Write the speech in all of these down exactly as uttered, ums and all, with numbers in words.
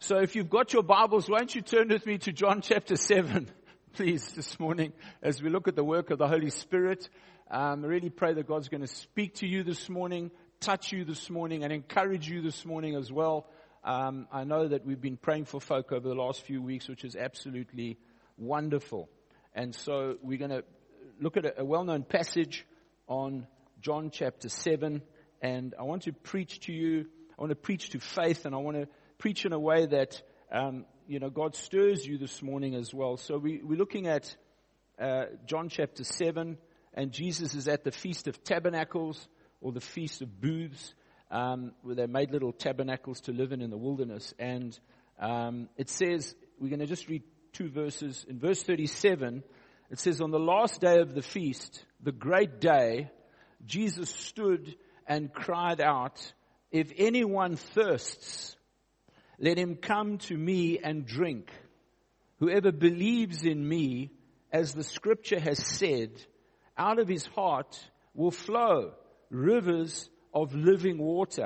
So if you've got your Bibles, won't you turn with me to John chapter seven, please, this morning, as we look at the work of the Holy Spirit. Um, I really pray that God's going to speak to you this morning, touch you this morning, and encourage you this morning as well. Um, I know that we've been praying for folk over the last few weeks, which is absolutely wonderful. And so we're going to look at a, a well-known passage on John chapter seven, and I want to preach to you, I want to preach to faith, and I want to preach in a way that, um, you know, God stirs you this morning as well. So we, we're looking at uh, John chapter seven, and Jesus is at the Feast of Tabernacles, or the Feast of Booths, um, where they made little tabernacles to live in in the wilderness. And um, it says, we're going to just read two verses. In verse thirty-seven, it says, on the last day of the feast, the great day, Jesus stood and cried out, if anyone thirsts, let him come to me and drink. Whoever believes in me, as the scripture has said, out of his heart will flow rivers of living water.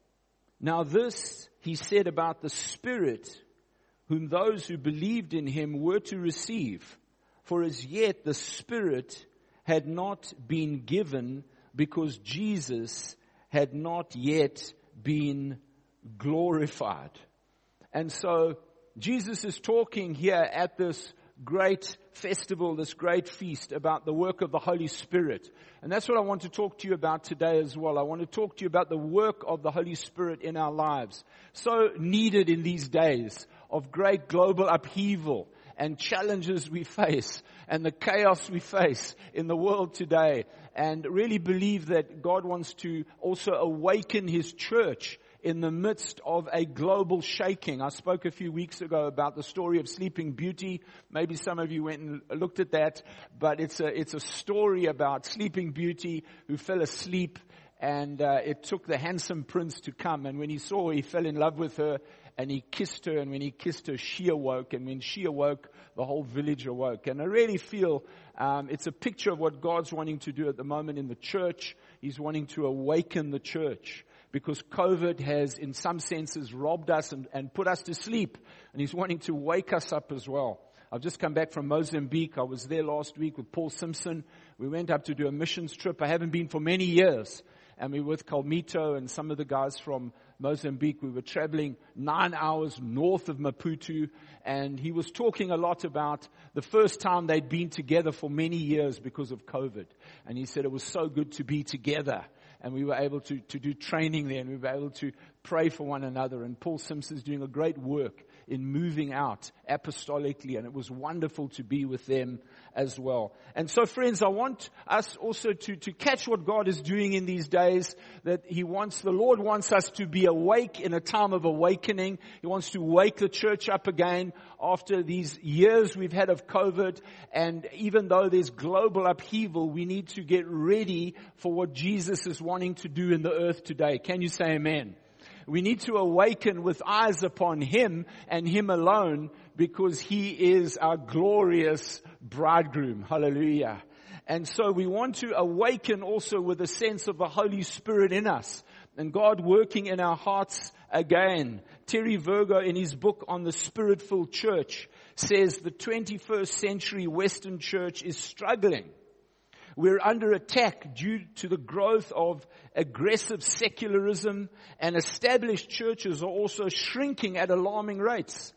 Now this he said about the Spirit, whom those who believed in him were to receive. For as yet the Spirit had not been given, because Jesus had not yet been glorified. And so Jesus is talking here at this great festival, this great feast, about the work of the Holy Spirit. And that's what I want to talk to you about today as well. I want to talk to you about the work of the Holy Spirit in our lives. So needed in these days of great global upheaval and challenges we face and the chaos we face in the world today. And really believe that God wants to also awaken His church in the midst of a global shaking. I spoke a few weeks ago about the story of Sleeping Beauty. Maybe some of you went and looked at that, but it's a, it's a story about Sleeping Beauty who fell asleep, and uh, it took the handsome prince to come, and when he saw her, he fell in love with her, and he kissed her, and when he kissed her, she awoke, and when she awoke, the whole village awoke. And I really feel um, it's a picture of what God's wanting to do at the moment in the church. He's wanting to awaken the church, because COVID has, in some senses, robbed us and, and put us to sleep. And He's wanting to wake us up as well. I've just come back from Mozambique. I was there last week with Paul Simpson. We went up to do a missions trip. I haven't been for many years. And we were with Calmito and some of the guys from Mozambique. We were traveling nine hours north of Maputo. And he was talking a lot about the first time they'd been together for many years because of COVID. And he said it was so good to be together. And we were able to, to do training there, and we were able to pray for one another. And Paul Simpson's doing a great work in moving out apostolically, and it was wonderful to be with them as well. And so, friends, I want us also to, to catch what God is doing in these days, that He wants, the Lord wants us to be awake in a time of awakening. He wants to wake the church up again after these years we've had of COVID. And even though there's global upheaval, we need to get ready for what Jesus is wanting to do in the earth today. Can you say amen? We need to awaken with eyes upon Him and Him alone, because He is our glorious bridegroom. Hallelujah. And so we want to awaken also with a sense of the Holy Spirit in us and God working in our hearts again. Terry Virgo, in his book on the Spirit-filled church, says the twenty-first century Western church is struggling. We're under attack due to the growth of aggressive secularism, and established churches are also shrinking at alarming rates.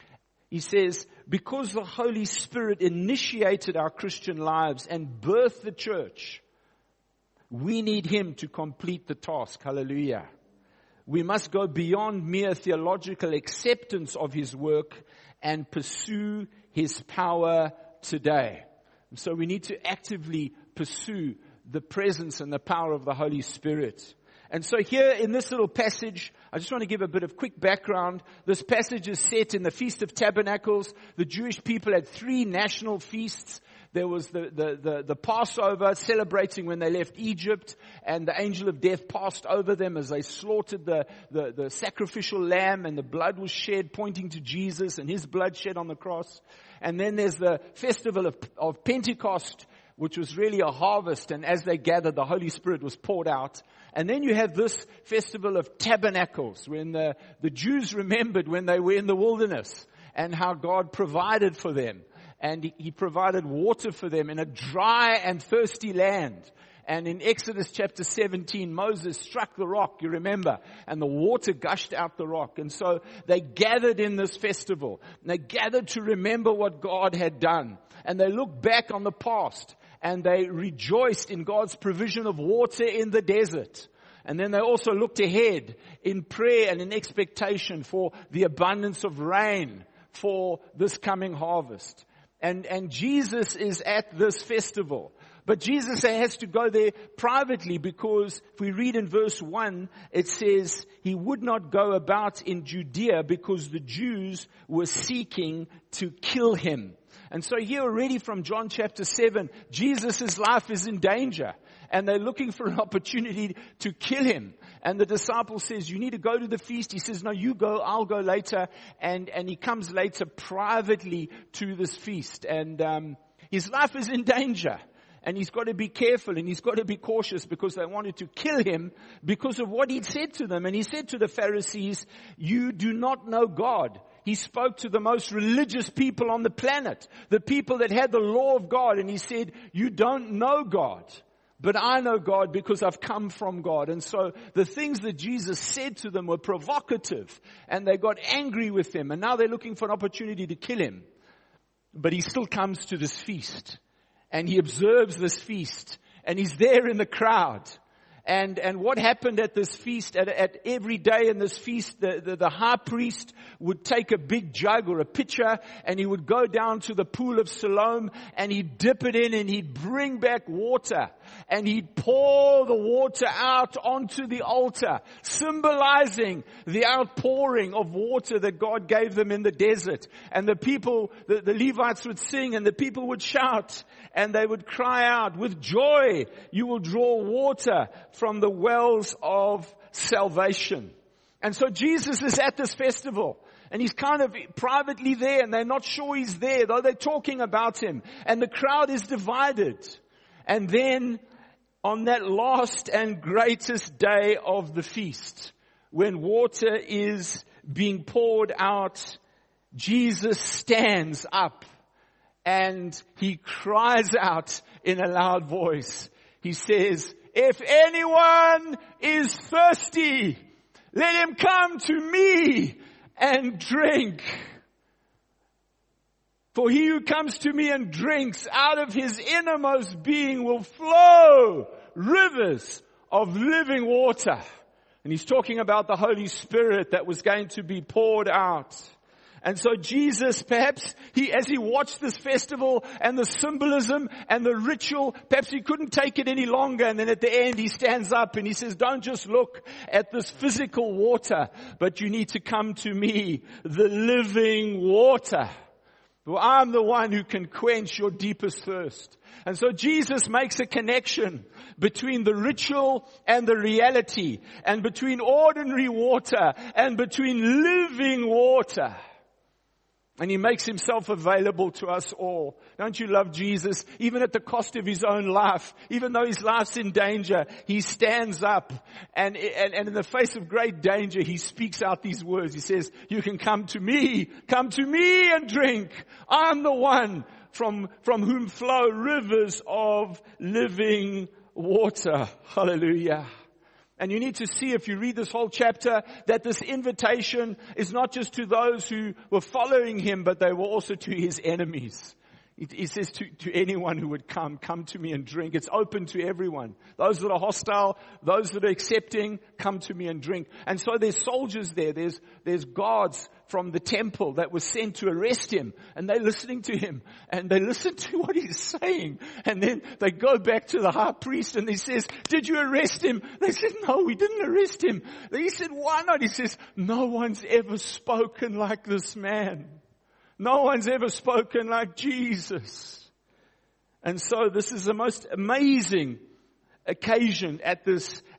He says, because the Holy Spirit initiated our Christian lives and birthed the church, we need Him to complete the task. Hallelujah. We must go beyond mere theological acceptance of His work and pursue His power today. So we need to actively pursue the presence and the power of the Holy Spirit. And so here in this little passage, I just want to give a bit of quick background. This passage is set in the Feast of Tabernacles. The Jewish people had three national feasts. There was the, the, the, the Passover, celebrating when they left Egypt, and the angel of death passed over them as they slaughtered the, the, the sacrificial lamb, and the blood was shed, pointing to Jesus and His blood shed on the cross. And then there's the festival of, of Pentecost, which was really a harvest. And as they gathered, the Holy Spirit was poured out. And then you have this festival of tabernacles, when the, the Jews remembered when they were in the wilderness and how God provided for them. And he, he provided water for them in a dry and thirsty land. And in Exodus chapter seventeen, Moses struck the rock, you remember, and the water gushed out the rock. And so they gathered in this festival. And they gathered to remember what God had done. And they looked back on the past, and they rejoiced in God's provision of water in the desert. And then they also looked ahead in prayer and in expectation for the abundance of rain for this coming harvest. And, and Jesus is at this festival. But Jesus has to go there privately, because if we read in verse one, it says he would not go about in Judea because the Jews were seeking to kill him. And so here already from John chapter seven, Jesus' life is in danger. And they're looking for an opportunity to kill him. And the disciple says, you need to go to the feast. He says, no, you go, I'll go later. And, and he comes later privately to this feast. And um, his life is in danger. And he's got to be careful and he's got to be cautious, because they wanted to kill him because of what he'd said to them. And he said to the Pharisees, you do not know God. He spoke to the most religious people on the planet, the people that had the law of God. And he said, you don't know God, but I know God because I've come from God. And so the things that Jesus said to them were provocative, and they got angry with him. And now they're looking for an opportunity to kill him. But he still comes to this feast. And he observes this feast, and he's there in the crowd. And, and what happened at this feast, at, at every day in this feast, the, the, the high priest would take a big jug or a pitcher, and he would go down to the pool of Siloam, and he'd dip it in, and he'd bring back water, and he'd pour the water out onto the altar, symbolizing the outpouring of water that God gave them in the desert. And the people, the, the Levites would sing, and the people would shout, and they would cry out, with joy you will draw water from the wells of salvation. And so Jesus is at this festival, and he's kind of privately there, and they're not sure he's there, though they're talking about him. And the crowd is divided. And then on that last and greatest day of the feast, when water is being poured out, Jesus stands up and he cries out in a loud voice. He says, if anyone is thirsty, let him come to me and drink. For he who comes to me and drinks, out of his innermost being will flow rivers of living water. And he's talking about the Holy Spirit that was going to be poured out. And so Jesus, perhaps he, as he watched this festival and the symbolism and the ritual, perhaps he couldn't take it any longer. And then at the end he stands up and he says, don't just look at this physical water, but you need to come to me, the living water. For I'm the one who can quench your deepest thirst. And so Jesus makes a connection between the ritual and the reality, and between ordinary water and between living water. And he makes himself available to us all. Don't you love Jesus? Even at the cost of his own life, even though his life's in danger, he stands up, and, and, and in the face of great danger, he speaks out these words. He says, you can come to me, come to me and drink. I'm the one from, from whom flow rivers of living water. Hallelujah. And you need to see, if you read this whole chapter, that this invitation is not just to those who were following him, but they were also to his enemies. He says to, to anyone who would come, come to me and drink. It's open to everyone. Those that are hostile, those that are accepting, come to me and drink. And so there's soldiers there. There's, there's guards from the temple that were sent to arrest him. And they're listening to him. And they listen to what he's saying. And then they go back to the high priest and he says, did you arrest him? They said, no, we didn't arrest him. He said, why not? He says, no one's ever spoken like this man. No one's ever spoken like Jesus. And so this is the most amazing occasion at this,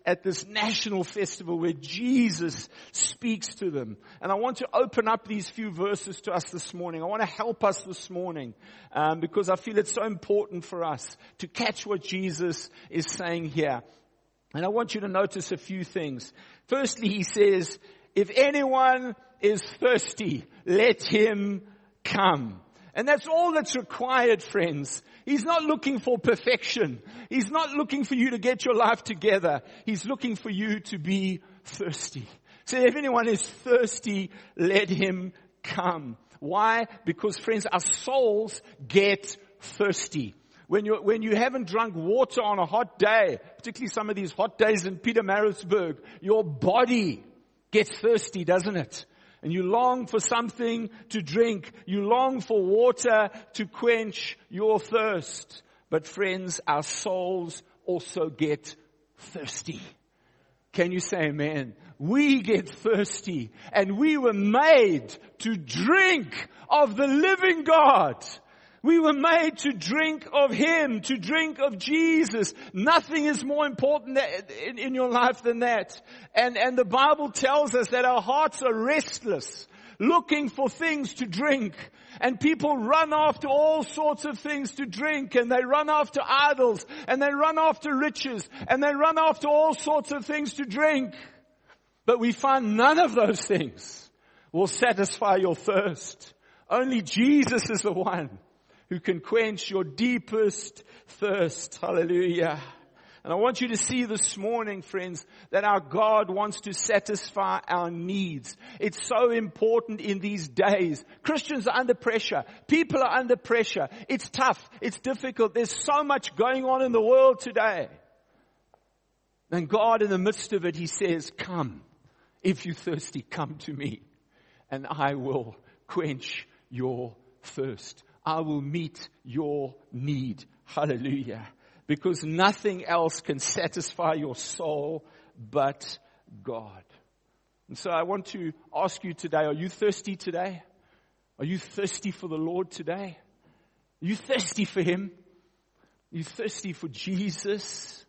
at this national festival where Jesus speaks to them. And I want to open up these few verses to us this morning. I want to help us this morning um, because I feel it's so important for us to catch what Jesus is saying here. And I want you to notice a few things. Firstly, he says, if anyone is thirsty, let him come. And that's all that's required, friends. He's not looking for perfection. He's not looking for you to get your life together. He's looking for you to be thirsty. So if anyone is thirsty, let him come. Why? Because, friends, our souls get thirsty. When you when you haven't drunk water on a hot day, particularly some of these hot days in Pietermaritzburg, your body gets thirsty, doesn't it? And you long for something to drink. You long for water to quench your thirst. But friends, our souls also get thirsty. Can you say amen? We get thirsty, and we were made to drink of the living God. We were made to drink of Him, to drink of Jesus. Nothing is more important in, in your life than that. And, and the Bible tells us that our hearts are restless, looking for things to drink. And people run after all sorts of things to drink, and they run after idols, and they run after riches, and they run after all sorts of things to drink. But we find none of those things will satisfy your thirst. Only Jesus is the one who can quench your deepest thirst. Hallelujah. And I want you to see this morning, friends, that our God wants to satisfy our needs. It's so important in these days. Christians are under pressure. People are under pressure. It's tough. It's difficult. There's so much going on in the world today. And God, in the midst of it, He says, come. If you're thirsty, come to me, and I will quench your thirst. I will meet your need. Hallelujah. Because nothing else can satisfy your soul but God. And so I want to ask you today, are you thirsty today? Are you thirsty for the Lord today? Are you thirsty for Him? Are you thirsty for Jesus?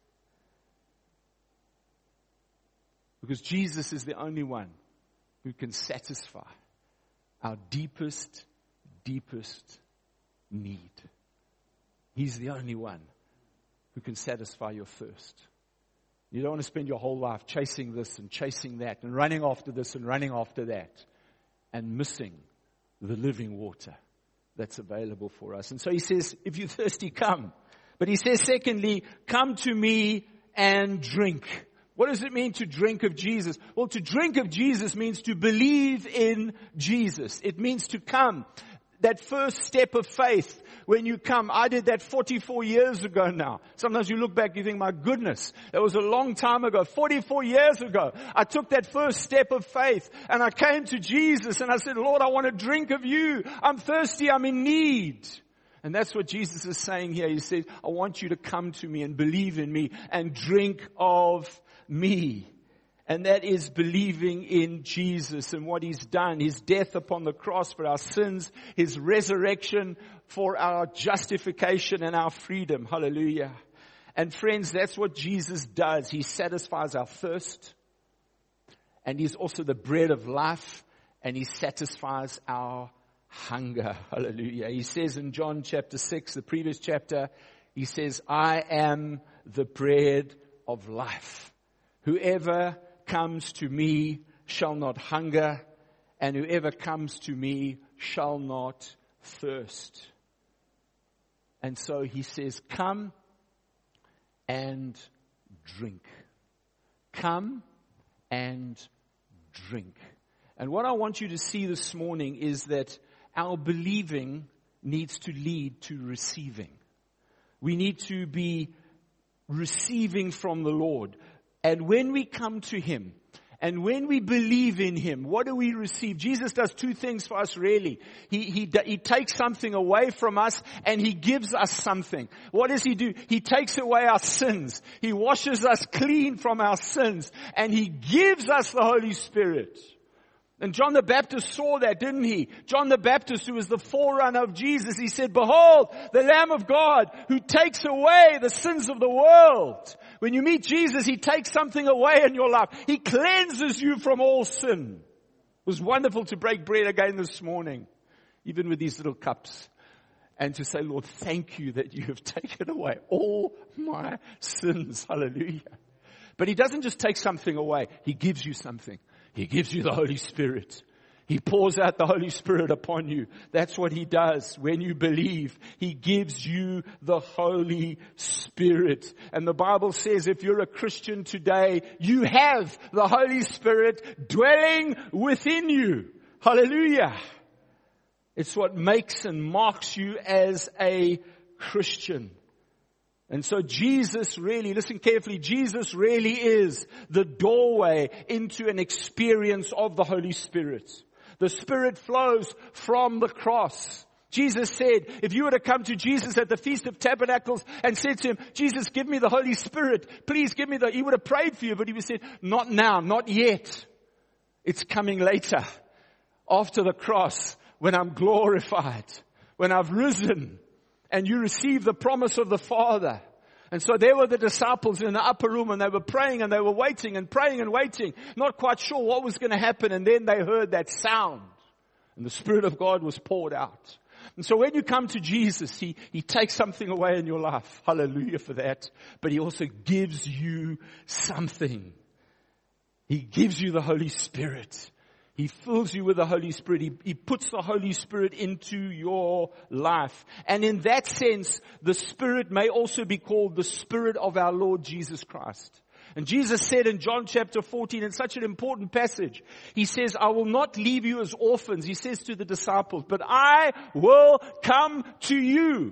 Because Jesus is the only one who can satisfy our deepest, deepest need. He's the only one who can satisfy your thirst. You don't want to spend your whole life chasing this and chasing that and running after this and running after that and missing the living water that's available for us. And so He says, if you're thirsty, come. But He says, secondly, come to me and drink. What does it mean to drink of Jesus? Well, to drink of Jesus means to believe in Jesus. It means to come. That first step of faith when you come. I did that forty-four years ago now. Sometimes you look back, you think, my goodness, that was a long time ago. forty-four years ago, I took that first step of faith and I came to Jesus and I said, Lord, I want to drink of you. I'm thirsty. I'm in need. And that's what Jesus is saying here. He says, I want you to come to me and believe in me and drink of me. And that is believing in Jesus and what He's done. His death upon the cross for our sins. His resurrection for our justification and our freedom. Hallelujah. And friends, that's what Jesus does. He satisfies our thirst. And He's also the bread of life. And He satisfies our hunger. Hallelujah. He says in John chapter six, the previous chapter, He says, I am the bread of life. Whoever comes to me shall not hunger, and whoever comes to me shall not thirst. And so He says, come and drink. Come and drink. And what I want you to see this morning is that our believing needs to lead to receiving. We need to be receiving from the Lord. And when we come to Him, and when we believe in Him, what do we receive? Jesus does two things for us really. He, he, he takes something away from us and He gives us something. What does He do? He takes away our sins. He washes us clean from our sins and He gives us the Holy Spirit. And John the Baptist saw that, didn't he? John the Baptist, who was the forerunner of Jesus, he said, behold, the Lamb of God who takes away the sins of the world. When you meet Jesus, he takes something away in your life. He cleanses you from all sin. It was wonderful to break bread again this morning, even with these little cups, and to say, Lord, thank you that you have taken away all my sins. Hallelujah. But he doesn't just take something away. He gives you something. He gives you the Holy Spirit. He pours out the Holy Spirit upon you. That's what he does when you believe. He gives you the Holy Spirit. And the Bible says if you're a Christian today, you have the Holy Spirit dwelling within you. Hallelujah. It's what makes and marks you as a Christian. And so Jesus really, listen carefully, Jesus really is the doorway into an experience of the Holy Spirit. The Spirit flows from the cross. Jesus said, if you were to come to Jesus at the Feast of Tabernacles and said to him, Jesus, give me the Holy Spirit, please give me the, he would have prayed for you, but he would have said, not now, not yet. It's coming later, after the cross, when I'm glorified, when I've risen. And you receive the promise of the Father. And so there were the disciples in the upper room and they were praying and they were waiting and praying and waiting, not quite sure what was going to happen. And then they heard that sound and the Spirit of God was poured out. And so when you come to Jesus, He, He takes something away in your life. Hallelujah for that. But He also gives you something. He gives you the Holy Spirit. He fills you with the Holy Spirit. He, he puts the Holy Spirit into your life. And in that sense, the Spirit may also be called the Spirit of our Lord Jesus Christ. And Jesus said in John chapter fourteen, in such an important passage, He says, I will not leave you as orphans. He says to the disciples, but I will come to you.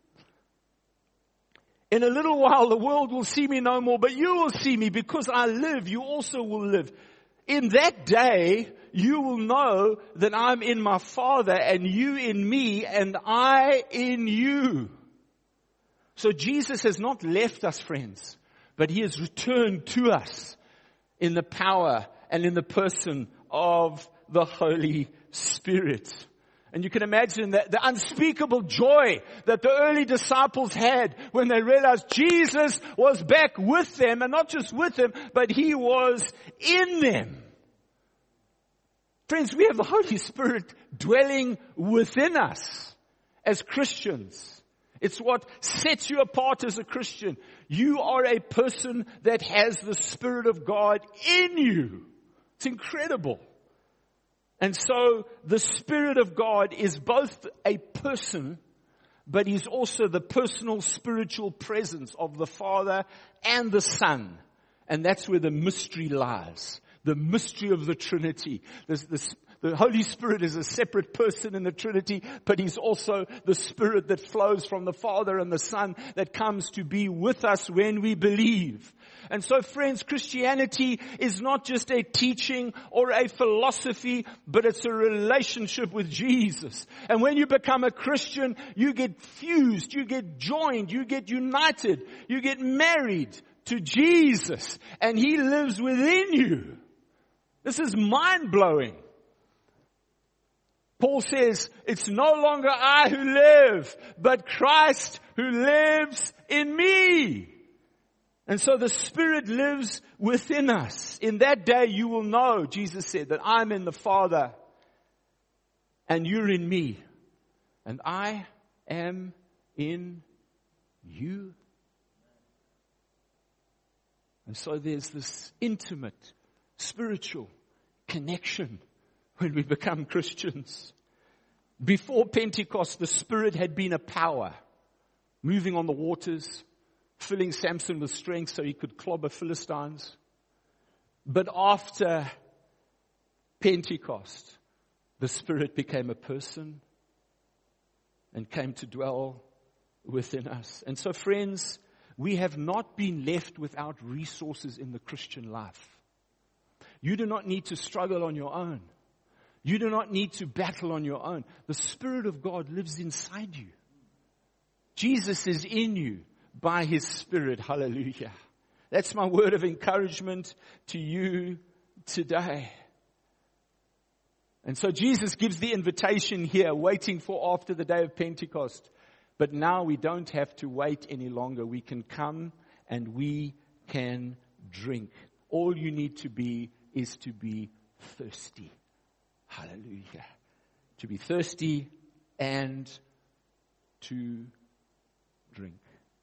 In a little while, the world will see me no more, but you will see me because I live. You also will live. In that day, you will know that I'm in my Father and you in me and I in you. So Jesus has not left us, friends, but He has returned to us in the power and in the person of the Holy Spirit. And you can imagine that the unspeakable joy that the early disciples had when they realized Jesus was back with them, and not just with them, but He was in them. Friends, we have the Holy Spirit dwelling within us as Christians. It's what sets you apart as a Christian. You are a person that has the Spirit of God in you. It's incredible. And so the Spirit of God is both a person, but He's also the personal spiritual presence of the Father and the Son. And that's where the mystery lies. The mystery of the Trinity. This, this, the Holy Spirit is a separate person in the Trinity, but He's also the Spirit that flows from the Father and the Son that comes to be with us when we believe. And so, friends, Christianity is not just a teaching or a philosophy, but it's a relationship with Jesus. And when you become a Christian, you get fused, you get joined, you get united, you get married to Jesus, and He lives within you. This is mind-blowing. Paul says, it's no longer I who live, but Christ who lives in me. And so the Spirit lives within us. In that day you will know, Jesus said, that I'm in the Father and you're in me. And I am in you. And so there's this intimate, spiritual connection when we become Christians. Before Pentecost, the Spirit had been a power, moving on the waters, filling Samson with strength so he could clobber Philistines. But after Pentecost, the Spirit became a person and came to dwell within us. And so, friends, we have not been left without resources in the Christian life. You do not need to struggle on your own. You do not need to battle on your own. The Spirit of God lives inside you. Jesus is in you by His Spirit. Hallelujah. That's my word of encouragement to you today. And so Jesus gives the invitation here, waiting for after the day of Pentecost. But now we don't have to wait any longer. We can come and we can drink. All you need to be is to be thirsty. Hallelujah. To be thirsty and to drink.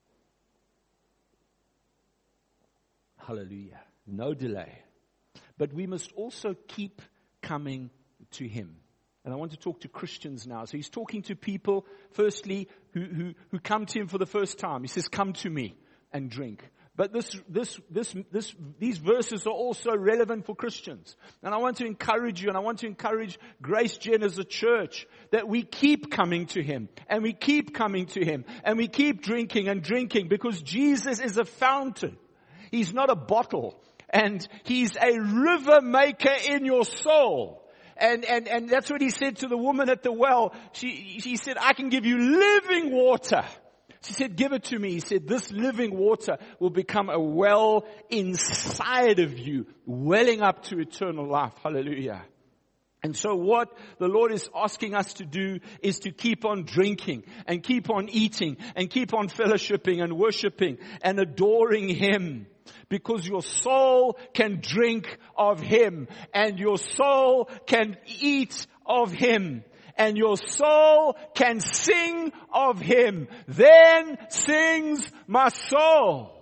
Hallelujah. No delay. But we must also keep coming to Him. And I want to talk to Christians now. So He's talking to people, firstly, who, who, who come to Him for the first time. He says, come to me and drink. But this, this, this, this, these verses are also relevant for Christians. And I want to encourage you, and I want to encourage Grace Gen as a church, that we keep coming to Him, and we keep coming to Him, and we keep drinking and drinking, because Jesus is a fountain. He's not a bottle. And He's a river maker in your soul. And, and, and that's what He said to the woman at the well. She, she said, I can give you living water. She said, give it to me. He said, this living water will become a well inside of you, welling up to eternal life. Hallelujah. And so what the Lord is asking us to do is to keep on drinking and keep on eating and keep on fellowshipping and worshiping and adoring Him. Because your soul can drink of Him, and your soul can eat of Him, and your soul can sing of Him. Then sings my soul,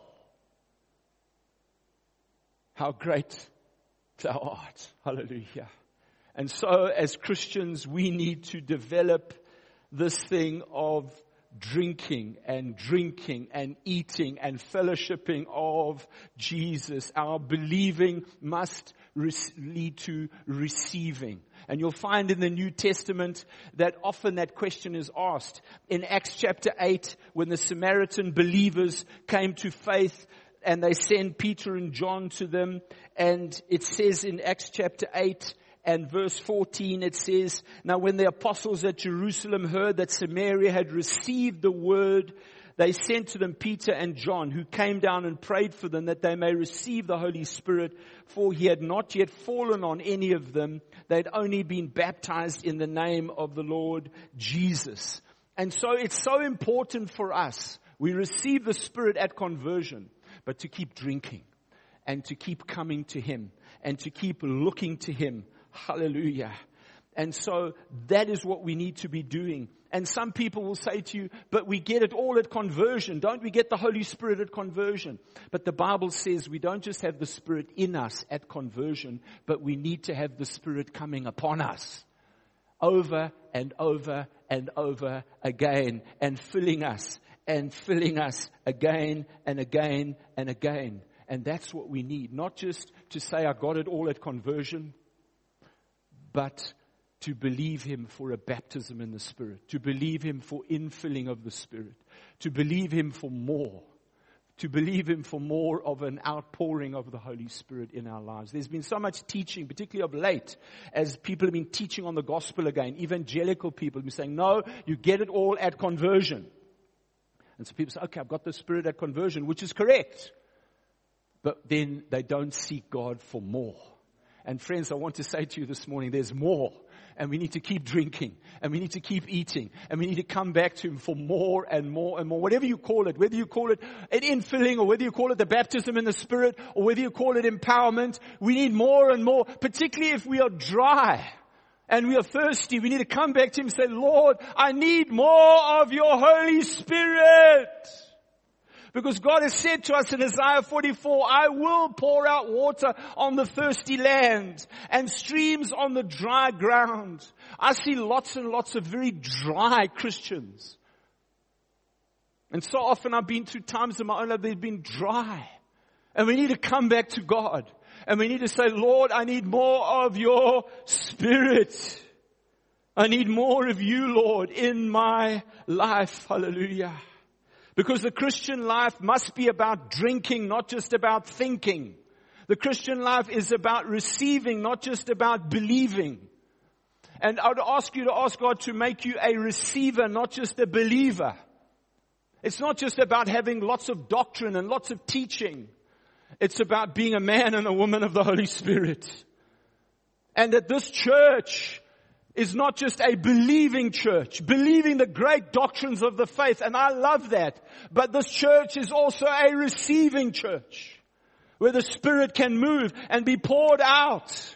how great Thou art. Hallelujah. And so as Christians, we need to develop this thing of drinking and drinking and eating and fellowshipping of Jesus. Our believing must re- lead to receiving. And you'll find in the New Testament that often that question is asked. In Acts chapter eight, when the Samaritan believers came to faith and they send Peter and John to them, and it says in Acts chapter eight, and verse fourteen, it says, now when the apostles at Jerusalem heard that Samaria had received the word, they sent to them Peter and John, who came down and prayed for them that they may receive the Holy Spirit, for He had not yet fallen on any of them. They had only been baptized in the name of the Lord Jesus. And so it's so important for us. We receive the Spirit at conversion, but to keep drinking and to keep coming to Him and to keep looking to Him. Hallelujah. And so that is what we need to be doing. And some people will say to you, but we get it all at conversion. Don't we get the Holy Spirit at conversion? But the Bible says we don't just have the Spirit in us at conversion, but we need to have the Spirit coming upon us over and over and over again, and filling us and filling us again and again and again. And that's what we need. Not just to say I got it all at conversion, but to believe Him for a baptism in the Spirit, to believe Him for infilling of the Spirit, to believe Him for more, to believe Him for more of an outpouring of the Holy Spirit in our lives. There's been so much teaching, particularly of late, as people have been teaching on the gospel again. Evangelical people have been saying, no, you get it all at conversion. And so people say, okay, I've got the Spirit at conversion, which is correct. But then they don't seek God for more. And friends, I want to say to you this morning, there's more. And we need to keep drinking. And we need to keep eating. And we need to come back to Him for more and more and more. Whatever you call it, whether you call it an infilling, or whether you call it the baptism in the Spirit, or whether you call it empowerment, we need more and more, particularly if we are dry and we are thirsty. We need to come back to Him and say, Lord, I need more of your Holy Spirit. Because God has said to us in Isaiah forty-four, I will pour out water on the thirsty land and streams on the dry ground. I see lots and lots of very dry Christians. And so often I've been through times in my own life they've been dry. And we need to come back to God. And we need to say, Lord, I need more of your Spirit. I need more of you, Lord, in my life. Hallelujah. Because the Christian life must be about drinking, not just about thinking. The Christian life is about receiving, not just about believing. And I would ask you to ask God to make you a receiver, not just a believer. It's not just about having lots of doctrine and lots of teaching. It's about being a man and a woman of the Holy Spirit. And that this church is not just a believing church, believing the great doctrines of the faith, and I love that. But this church is also a receiving church, where the Spirit can move and be poured out.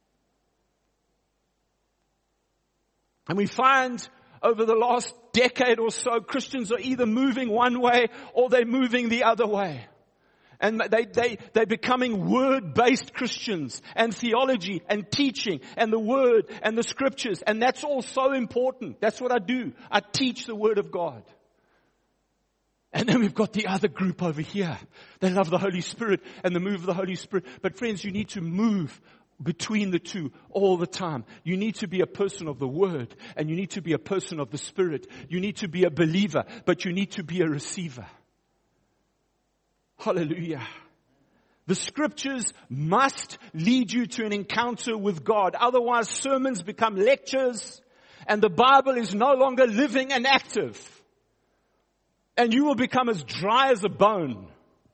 And we find over the last decade or so, Christians are either moving one way or they're moving the other way. And they, they, they're becoming word-based Christians, and theology and teaching and the word and the scriptures. And that's all so important. That's what I do. I teach the word of God. And then we've got the other group over here. They love the Holy Spirit and the move of the Holy Spirit. But friends, you need to move between the two all the time. You need to be a person of the Word, and you need to be a person of the Spirit. You need to be a believer, but you need to be a receiver. Hallelujah. The scriptures must lead you to an encounter with God. Otherwise, sermons become lectures, and the Bible is no longer living and active. And you will become as dry as a bone.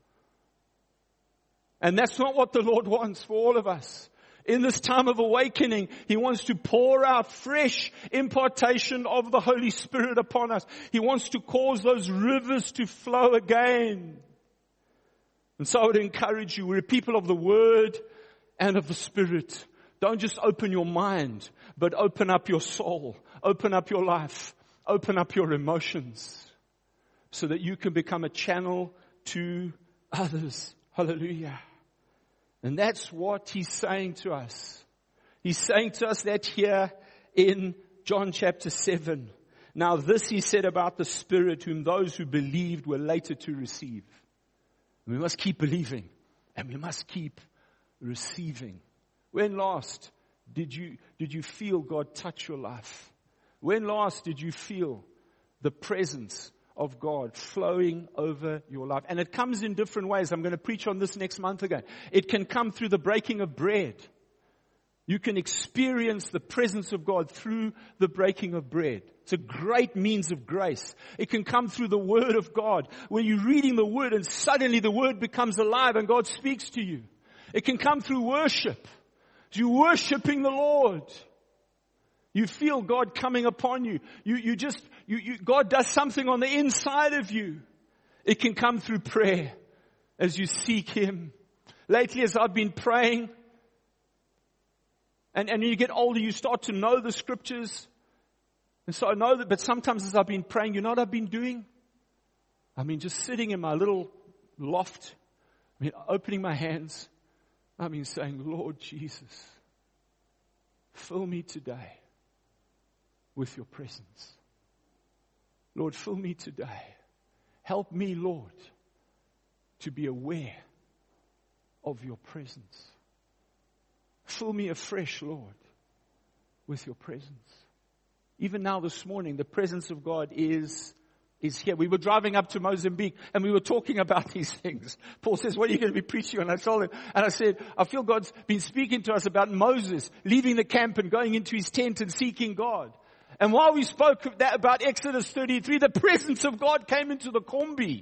And that's not what the Lord wants for all of us. In this time of awakening, He wants to pour out fresh impartation of the Holy Spirit upon us. He wants to cause those rivers to flow again. And so I would encourage you, we're people of the Word and of the Spirit. Don't just open your mind, but open up your soul, open up your life, open up your emotions, so that you can become a channel to others. Hallelujah. And that's what He's saying to us. He's saying to us that here in John chapter seven. Now this He said about the Spirit, whom those who believed were later to receive. We must keep believing, and we must keep receiving. When last did you, did you feel God touch your life? When last did you feel the presence of God flowing over your life? And it comes in different ways. I'm going to preach on this next month again. It can come through the breaking of bread. You can experience the presence of God through the breaking of bread. It's a great means of grace. It can come through the Word of God, where you're reading the Word and suddenly the Word becomes alive and God speaks to you. It can come through worship. You're worshiping the Lord. You feel God coming upon you. You, you just, you, you, God does something on the inside of you. It can come through prayer as you seek Him. Lately, as I've been praying, and, and you get older, you start to know the scriptures. And so I know that, but sometimes as I've been praying, you know what I've been doing? I mean, just sitting in my little loft, I mean, opening my hands. I've been saying, Lord Jesus, fill me today with your presence. Lord, fill me today. Help me, Lord, to be aware of your presence. Fill me afresh, Lord, with your presence. Even now this morning, the presence of God is, is here. We were driving up to Mozambique and we were talking about these things. Paul says, what are you going to be preaching on? I told him, and I said, I feel God's been speaking to us about Moses leaving the camp and going into his tent and seeking God. And while we spoke that about Exodus thirty-three, the presence of God came into the Kombi.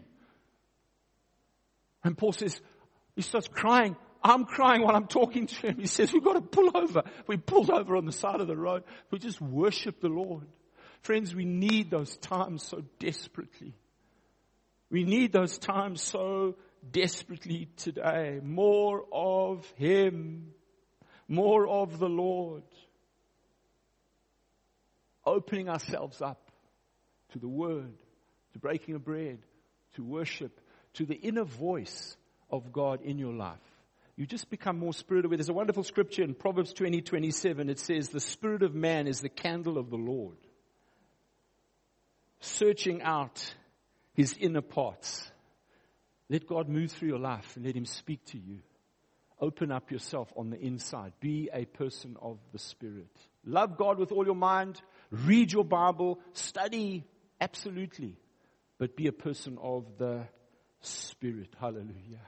And Paul says, he starts crying. I'm crying while I'm talking to him. He says, we've got to pull over. We pulled over on the side of the road. We just worship the Lord. Friends, we need those times so desperately. We need those times so desperately today. More of Him. More of the Lord. Opening ourselves up to the Word, to breaking of bread, to worship, to the inner voice of God in your life. You just become more spirit aware. There's a wonderful scripture in Proverbs twenty twenty-seven. It says, the spirit of man is the candle of the Lord, searching out his inner parts. Let God move through your life and let Him speak to you. Open up yourself on the inside. Be a person of the Spirit. Love God with all your mind. Read your Bible. Study, absolutely. But be a person of the Spirit. Hallelujah.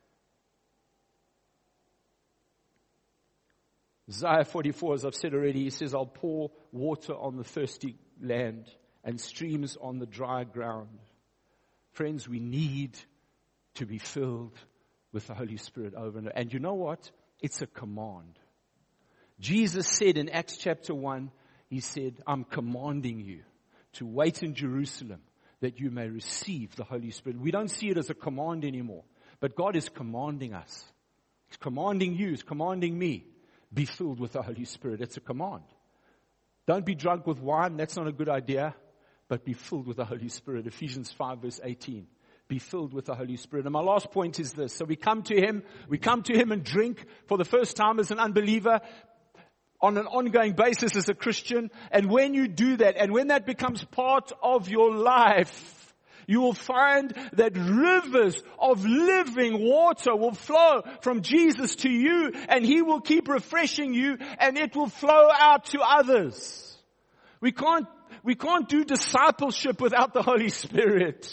Isaiah forty-four, as I've said already, he says, I'll pour water on the thirsty land and streams on the dry ground. Friends, we need to be filled with the Holy Spirit over and over. And you know what? It's a command. Jesus said in Acts chapter one, He said, I'm commanding you to wait in Jerusalem that you may receive the Holy Spirit. We don't see it as a command anymore, but God is commanding us. He's commanding you, He's commanding me, be filled with the Holy Spirit. It's a command. Don't be drunk with wine, that's not a good idea, but be filled with the Holy Spirit. Ephesians five verse eighteen. Be filled with the Holy Spirit. And my last point is this. So we come to Him, we come to Him and drink for the first time as an unbeliever, on an ongoing basis as a Christian. And when you do that, and when that becomes part of your life, you will find that rivers of living water will flow from Jesus to you, and He will keep refreshing you, and it will flow out to others. We can't, we can't do discipleship without the Holy Spirit.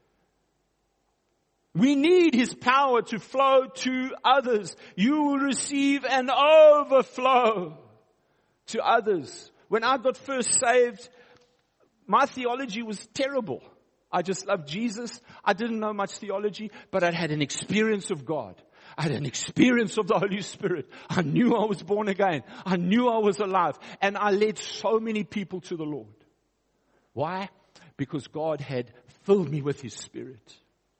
We need His power to flow to others. You will receive an overflow to others. When I got first saved, my theology was terrible. I just loved Jesus. I didn't know much theology, but I had an experience of God. I had an experience of the Holy Spirit. I knew I was born again. I knew I was alive. And I led so many people to the Lord. Why? Because God had filled me with His Spirit.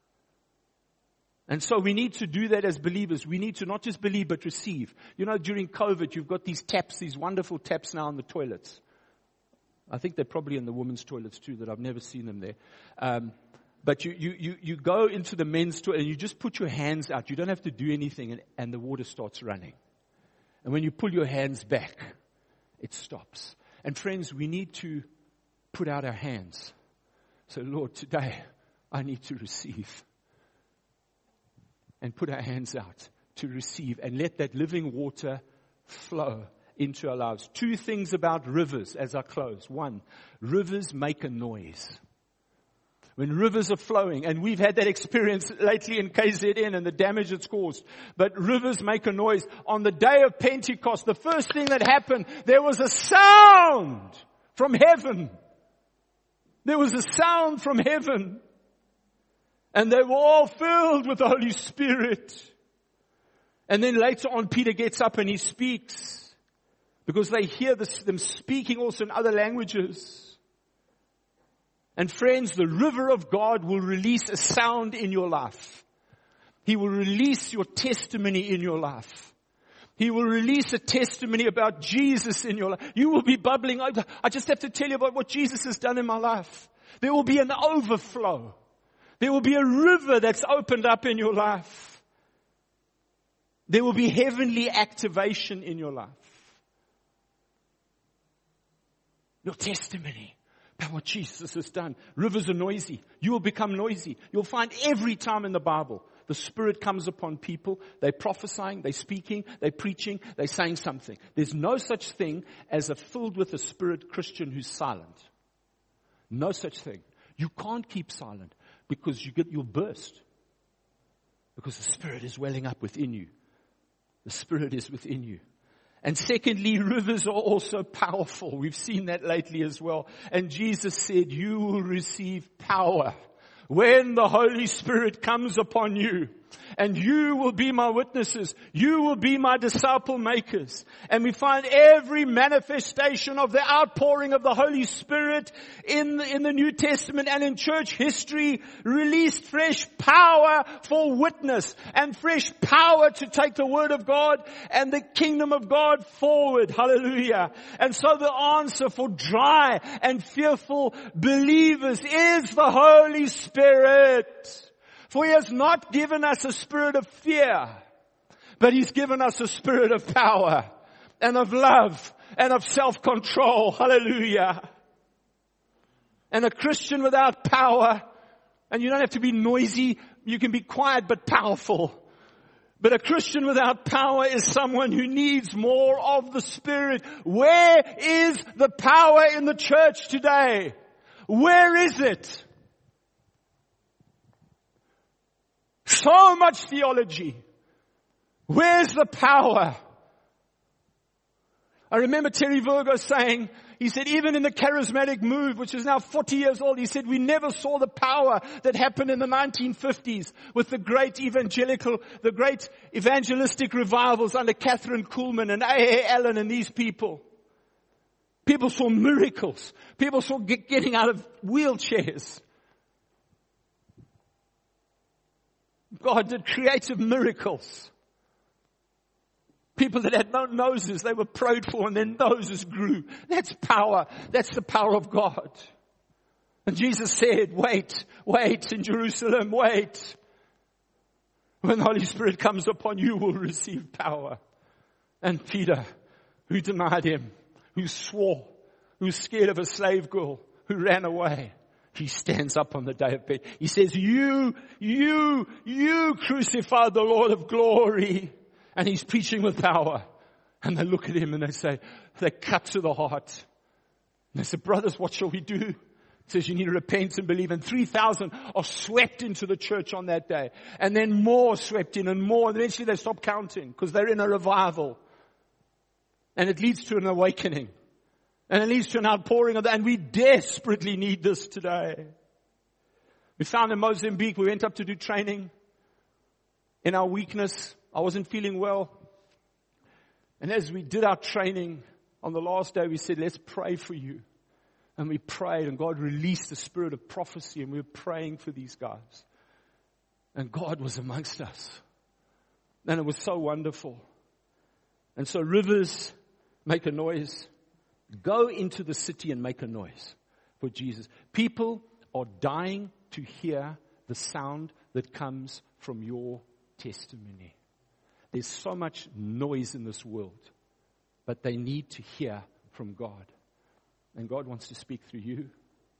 And so we need to do that as believers. We need to not just believe, but receive. You know, during COVID, you've got these taps, these wonderful taps now in the toilets. I think they're probably in the women's toilets too, that I've never seen them there. Um, but you, you, you, you go into the men's toilet and you just put your hands out. You don't have to do anything, and, and the water starts running. And when you pull your hands back, it stops. And friends, we need to put out our hands. So Lord, today I need to receive. And put our hands out to receive, and let that living water flow into our lives. Two things about rivers as I close. One, rivers make a noise. When rivers are flowing, and we've had that experience lately in K Z N and the damage it's caused, but rivers make a noise. On the day of Pentecost, the first thing that happened, there was a sound from heaven. There was a sound from heaven. And they were all filled with the Holy Spirit. And then later on, Peter gets up and he speaks. Because they hear this, them speaking also in other languages. And friends, the river of God will release a sound in your life. He will release your testimony in your life. He will release a testimony about Jesus in your life. You will be bubbling over. I just have to tell you about what Jesus has done in my life. There will be an overflow. There will be a river that's opened up in your life. There will be heavenly activation in your life. Your testimony about what Jesus has done. Rivers are noisy. You will become noisy. You'll find every time in the Bible, the Spirit comes upon people. They're prophesying, they're speaking, they're preaching, they're saying something. There's no such thing as a filled with the Spirit Christian who's silent. No such thing. You can't keep silent. Because you get, you'll burst. Because the Spirit is welling up within you. The Spirit is within you. And secondly, rivers are also powerful. We've seen that lately as well. And Jesus said, you will receive power when the Holy Spirit comes upon you. And you will be my witnesses. You will be my disciple makers. And we find every manifestation of the outpouring of the Holy Spirit in the, in the New Testament and in church history released fresh power for witness and fresh power to take the Word of God and the kingdom of God forward. Hallelujah. And so the answer for dry and fearful believers is the Holy Spirit. For He has not given us a spirit of fear, but He's given us a spirit of power and of love and of self-control. Hallelujah. And a Christian without power, and you don't have to be noisy, you can be quiet but powerful. But a Christian without power is someone who needs more of the Spirit. Where is the power in the church today? Where is it? So much theology. Where's the power? I remember Terry Virgo saying, he said, even in the charismatic move, which is now forty years old, he said, we never saw the power that happened in the nineteen fifties with the great evangelical, the great evangelistic revivals under Catherine Kuhlman and A A Allen and these people. People saw miracles. People saw get, getting out of wheelchairs. God did creative miracles. People that had no noses, they were prayed for and their noses grew. That's power. That's the power of God. And Jesus said, wait, wait in Jerusalem, wait. When the Holy Spirit comes upon you, you will receive power. And Peter, who denied him, who swore, who's scared of a slave girl, who ran away, he stands up on the day of Pentecost. He says, you, you, you crucified the Lord of glory. And he's preaching with power. And they look at him and they say, they cut to the heart. And they say, brothers, what shall we do? He says, you need to repent and believe. And three thousand are swept into the church on that day. And then more swept in and more. And eventually they stop counting because they're in a revival. And it leads to an awakening. And it leads to an outpouring of that. And we desperately need this today. We found in Mozambique, we went up to do training. In our weakness, I wasn't feeling well. And as we did our training on the last day, we said, let's pray for you. And we prayed, and God released the spirit of prophecy, and we were praying for these guys. And God was amongst us. And it was so wonderful. And so rivers, make a noise. Go into the city and make a noise for Jesus. People are dying to hear the sound that comes from your testimony. There's so much noise in this world, but they need to hear from God. And God wants to speak through you.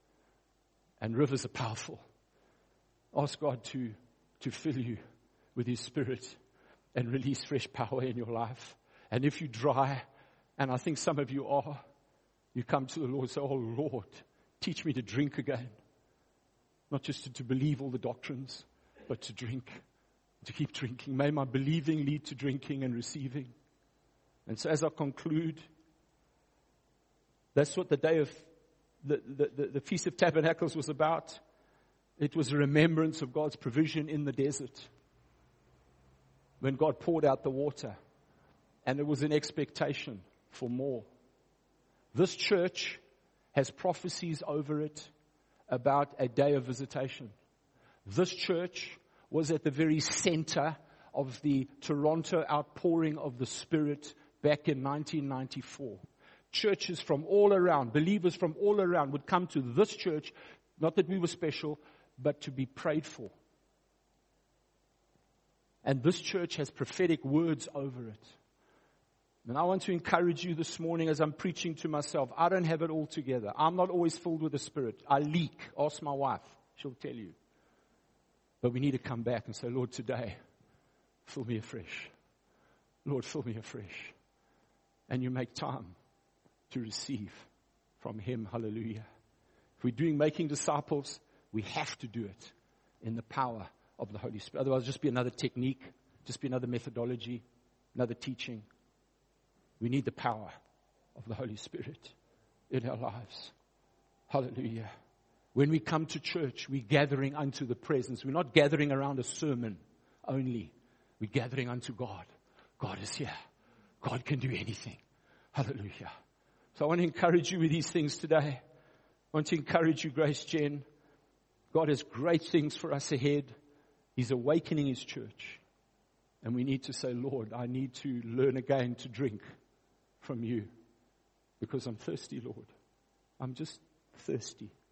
And rivers are powerful. Ask God to, to fill you with His Spirit and release fresh power in your life. And if you're dry, and I think some of you are, you come to the Lord and say, oh Lord, teach me to drink again. Not just to, to believe all the doctrines, but to drink, to keep drinking. May my believing lead to drinking and receiving. And so as I conclude, that's what the day of the, the, the, the Feast of Tabernacles was about. It was a remembrance of God's provision in the desert. When God poured out the water. And there was an expectation for more. This church has prophecies over it about a day of visitation. This church was at the very center of the Toronto outpouring of the Spirit back in nineteen ninety-four. Churches from all around, believers from all around would come to this church, not that we were special, but to be prayed for. And this church has prophetic words over it. And I want to encourage you this morning as I'm preaching to myself. I don't have it all together. I'm not always filled with the Spirit. I leak. Ask my wife. She'll tell you. But we need to come back and say, Lord, today, fill me afresh. Lord, fill me afresh. And you make time to receive from Him. Hallelujah. If we're doing making disciples, we have to do it in the power of the Holy Spirit. Otherwise, it'll just be another technique, just be another methodology, another teaching. We need the power of the Holy Spirit in our lives. Hallelujah. When we come to church, we're gathering unto the presence. We're not gathering around a sermon only. We're gathering unto God. God is here. God can do anything. Hallelujah. So I want to encourage you with these things today. I want to encourage you, Grace Jen. God has great things for us ahead. He's awakening His church. And we need to say, Lord, I need to learn again to drink from you. Because I'm thirsty, Lord. I'm just thirsty.